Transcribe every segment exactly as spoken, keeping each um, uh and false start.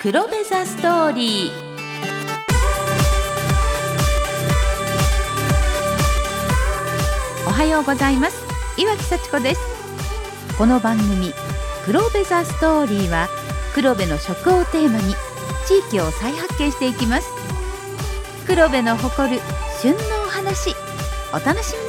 黒部ザストーリー。おはようございます。岩木幸子です。この番組黒部ザストーリーは黒部の食をテーマに地域を再発見していきます。黒部の誇る旬のお話、お楽し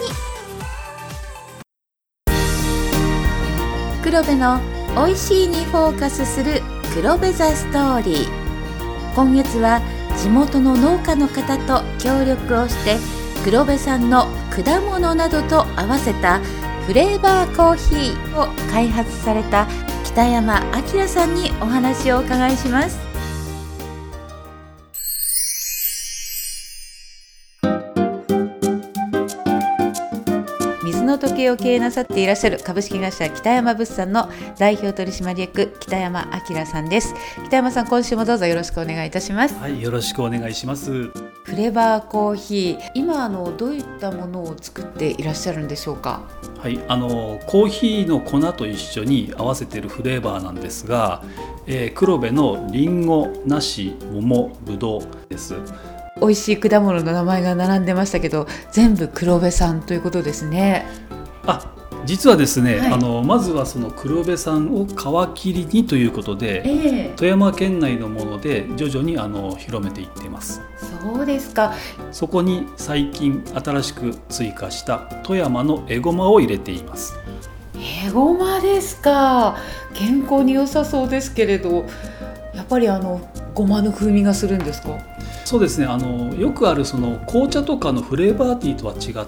みに。黒部のおいしいにフォーカスする黒部ザストーリー。今月は地元の農家の方と協力をして黒部産の果物などと合わせたフレーバーコーヒーを開発された北山明さんにお話をお伺いします。水の時計を経営なさっていらっしゃる株式会社北山物産の代表取締役北山明さんです。北山さん、今週もどうぞよろしくお願いいたします。 はい、よろしくお願いします。 フレーバーコーヒー、今あのどういったものを作っていらっしゃるんでしょうか？ はい、あのコーヒーの粉と一緒に合わせているフレーバーなんですが、えー、黒部のリンゴ、梨、桃、ぶどうです。 美味しい果物の名前が並んでましたけど、全部黒部産ということですね。 あ、実はですね、 はい、 あのまずはその黒部産を皮切りにということで、えー、富山県内のもので徐々にあの広めていっています。 そうですか。 そこに最近新しく追加した富山のエゴマを入れています。 エゴマですか。健康に良さそうですけれど、やっぱりあのごまの風味がするんですか？ そうですね、あのよくあるその紅茶とかのフレーバーティーとは違って、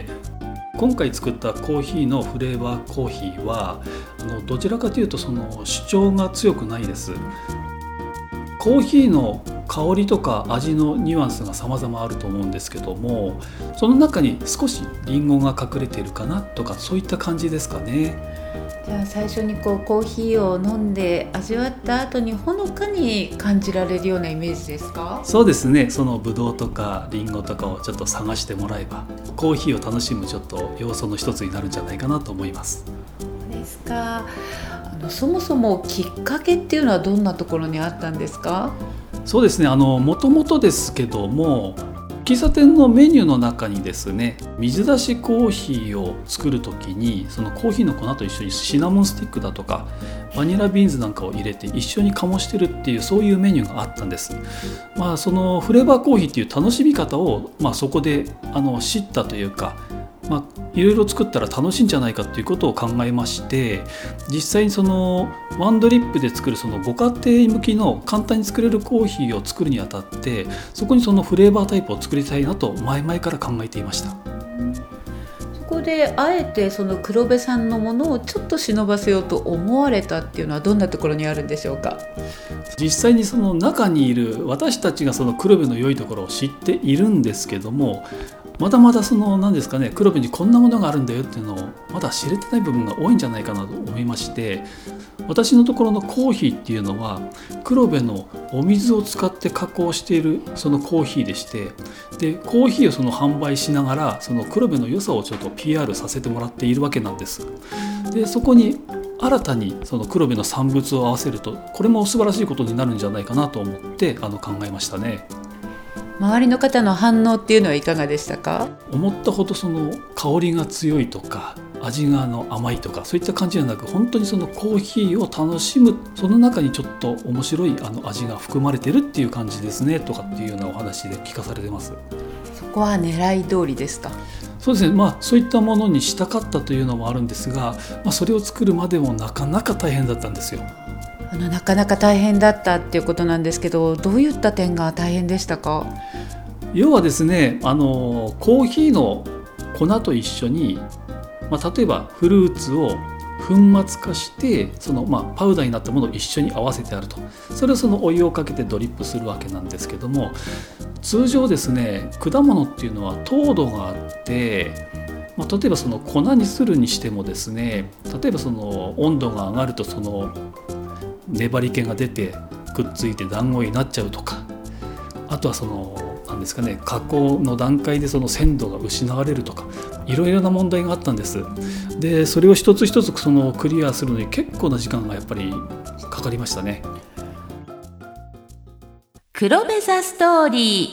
今回作ったコーヒーのフレーバーコーヒーはあのどちらかというとその主張が強くないです。コーヒーの香りとか味のニュアンスが様々あると思うんですけども、その中に少しリンゴが隠れているかなとか、そういった感じですかね。 じゃあ最初にこうコーヒーを飲んで味わった後にほのかに感じられるようなイメージですか？ そうですね、そのブドウとかリンゴとかをちょっと探してもらえば、コーヒーを楽しむちょっと要素の一つになるんじゃないかなと思います。 そうですか。あのそもそもきっかけっていうのはどんなところにあったんですか？ そうですね、あのもともとですけども、喫茶店のメニューの中にですね、水出しコーヒーを作るときにそのコーヒーの粉と一緒にシナモンスティックだとかバニラビーンズなんかを入れて一緒に醸してるっていう、そういうメニューがあったんです。まあ、そのフレーバーコーヒーっていう楽しみ方を、まあ、そこであの知ったというか、まあ、いろいろ作ったら楽しいんじゃないかっていうことを考えまして、実際にそのワンドリップで作るそのご家庭向きの簡単に作れるコーヒーを作るにあたって、そこにそのフレーバータイプを作りたいなと前々から考えていました。 そこであえてその黒部産のものをちょっと忍ばせようと思われたっていうのはどんなところにあるんでしょうか？ 実際にその中にいる私たちがその黒部の良いところを知っているんですけども、まだまだその何ですかね、黒部にこんなものがあるんだよっていうのをまだ知れてない部分が多いんじゃないかなと思いまして、私のところのコーヒーっていうのは黒部のお水を使って加工しているそのコーヒーでして、でコーヒーをその販売しながらその黒部の良さをちょっと ピーアール させてもらっているわけなんです。でそこに新たにその黒部の産物を合わせると、これも素晴らしいことになるんじゃないかなと思ってあの考えましたね。 周りの方の反応っていうのはいかがでしたか？ 思ったほどその香りが強いとか味があの甘いとかそういった感じではなく、本当にそのコーヒーを楽しむ、その中にちょっと面白いあの味が含まれてるっていう感じですねとかっていうようなお話で聞かされてます。 そこは狙い通りですか？ そうですね、まあ、そういったものにしたかったというのもあるんですが、まあ、それを作るまでもなかなか大変だったんですよ。 あのなかなか大変だったっていうことなんですけど、どういった点が大変でしたか？ 要はですね、あのコーヒーの粉と一緒に、まあ、例えばフルーツを粉末化してその、まあ、パウダーになったものを一緒に合わせてあると、それをそのお湯をかけてドリップするわけなんですけども、通常ですね、果物っていうのは糖度があって、まあ、例えばその粉にするにしてもですね、例えばその温度が上がるとその粘り気が出てくっついて団子になっちゃうとか、あとはその何ですかね、加工の段階でその鮮度が失われるとか、いろいろな問題があったんです。でそれを一つ一つそのクリアするのに結構な時間がやっぱりかかりましたね。 黒部座ストーリ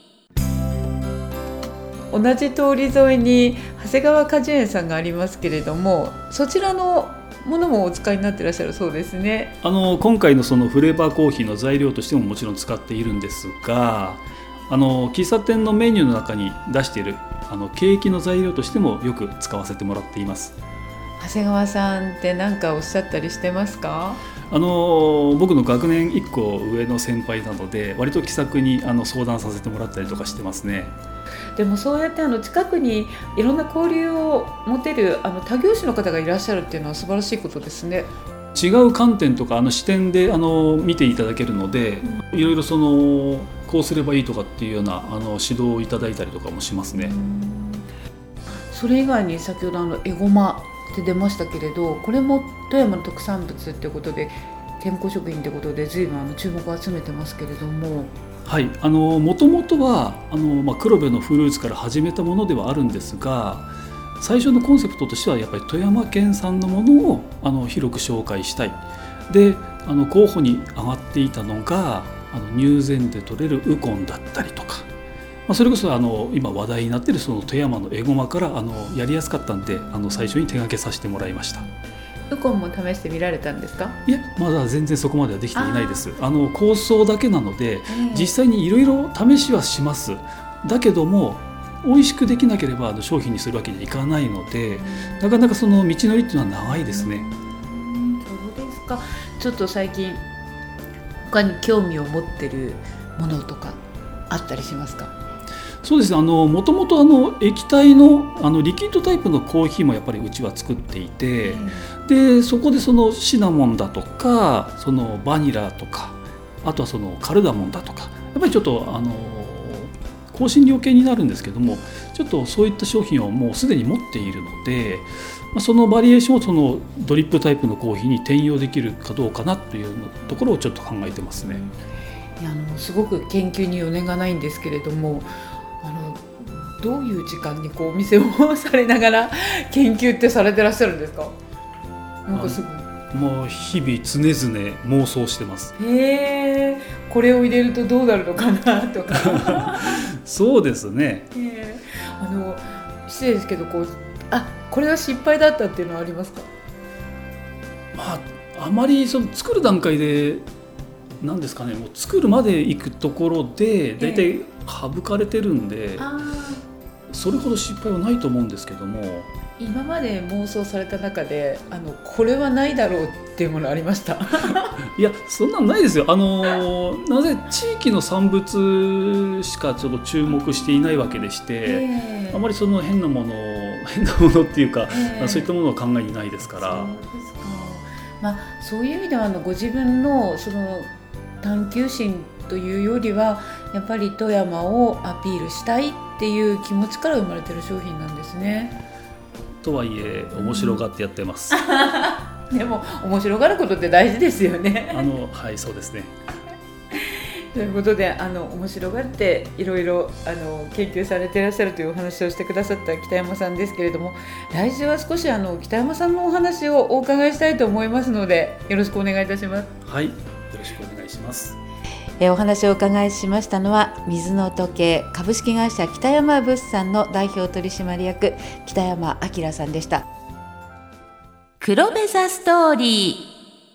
ー。同じ通り沿いに長谷川果樹園さんがありますけれども、そちらのものもお使いになっていらっしゃるそうですね。 あの今回のそのフレーバーコーヒーの材料としてももちろん使っているんですが、あの喫茶店のメニューの中に出しているあのケーキの材料としてもよく使わせてもらっています。 長谷川さんって何かおっしゃったりしてますか？ あの僕の学年いっこ上の先輩なので、割と気さくにあの相談させてもらったりとかしてますね。 でもそうやってあの近くにいろんな交流を持てるあの他業種の方がいらっしゃるっていうのは素晴らしいことですね。 違う観点とかあの視点であの見ていただけるので、うん、いろいろそのこうすればいいとかっていうようなあの指導をいただいたりとかもしますね。 それ以外に先ほどあのエゴマって出ましたけれど、これも富山の特産物っていうことで健康食品ということで随分あの注目を集めてますけれども。 はい、あのもともとはあの、まあ、黒部のフルーツから始めたものではあるんですが、最初のコンセプトとしてはやっぱり富山県産のものをあの広く紹介したい。であの候補に上がっていたのがあの入善で取れるウコンだったりとか、まあ、それこそあの今話題になっているその富山のエゴマからあのやりやすかったんで、あの最初に手掛けさせてもらいました。 ウコンも試してみられたんですか？ いや、まだ全然そこまではできていないです。あの構想だけなので、実際にいろいろ試しはします。だけども美味しくできなければ商品にするわけにはいかないので、なかなかその道のりっていうのは長いですね。 そうですか。ちょっと最近他に興味を持ってるものとかあったりしますか？ そうですね、あのもともとあの液体 の, あのリキッドタイプのコーヒーもやっぱりうちは作っていて、でそこでそのシナモンだとかそのバニラとか、あとはそのカルダモンだとか、やっぱりちょっとあの香辛料系になるんですけども、ちょっとそういった商品をもうすでに持っているので、そのバリエーションをそのドリップタイプのコーヒーに転用できるかどうかなというところをちょっと考えてますね。 いや、あのすごく研究に余念がないんですけれども、あのどういう時間にこうお店をされながら研究ってされてらっしゃるんですか？なんかすごいもう日々常々妄想してます。 へー、これを入れるとどうなるのかなとかそうですね。 へー、あの失礼ですけどこうあこれは失敗だったっていうのはありますか？ まあ、あまりその作る段階でなんですかね、もう作るまで行くところでだいたい省かれてるんで、えー、それほど失敗はないと思うんですけども、 今まで妄想された中であのこれはないだろうっていうものありましたいや、そんなのないですよ。あのなぜ地域の産物しかちょっと注目していないわけでして、えー、あまりその変なもの変なものっていうか、えー、そういったものは考えにないですから。 そうですか。まあ、そういう意味ではあのご自分のその探求心というよりはやっぱり富山をアピールしたいっていう気持ちから生まれてる商品なんですね。 とはいえ面白がってやってます、 うん、でも面白がることって大事ですよね。 あのはい、そうですね。 ということであの面白がっていろいろあの研究されていらっしゃるというお話をしてくださった北山さんですけれども、来週は少しあの北山さんのお話をお伺いしたいと思いますのでよろしくお願いいたします。 はい、よろしくお願いします。 えお話をお伺いしましたのは水の時計株式会社北山物産の代表取締役北山明さんでした。黒部座ストーリー。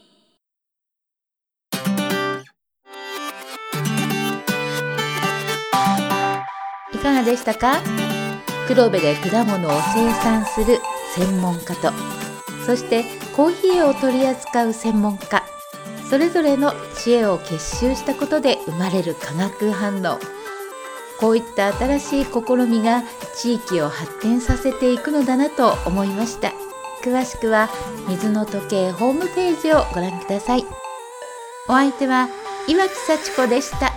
いかがでしたか？黒部で果物を生産する専門家と、そしてコーヒーを取り扱う専門家、それぞれの知恵を結集したことで生まれる化学反応。こういった新しい試みが地域を発展させていくのだなと思いました。詳しくは水の時計ホームページをご覧ください。お相手は岩木幸子でした。